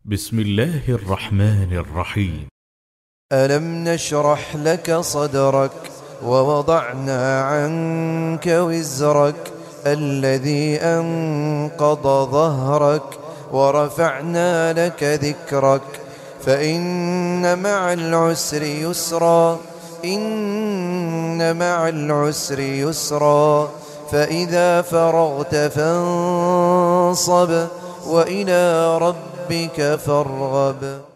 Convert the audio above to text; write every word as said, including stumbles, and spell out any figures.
بسم الله الرحمن الرحيم. ألم نشرح لك صدرك ووضعنا عنك وزرك الذي أنقض ظهرك ورفعنا لك ذكرك فإن مع العسر يسرا إن مع العسر يسرا فإذا فرغت فانصب وإلى ربك فارغب.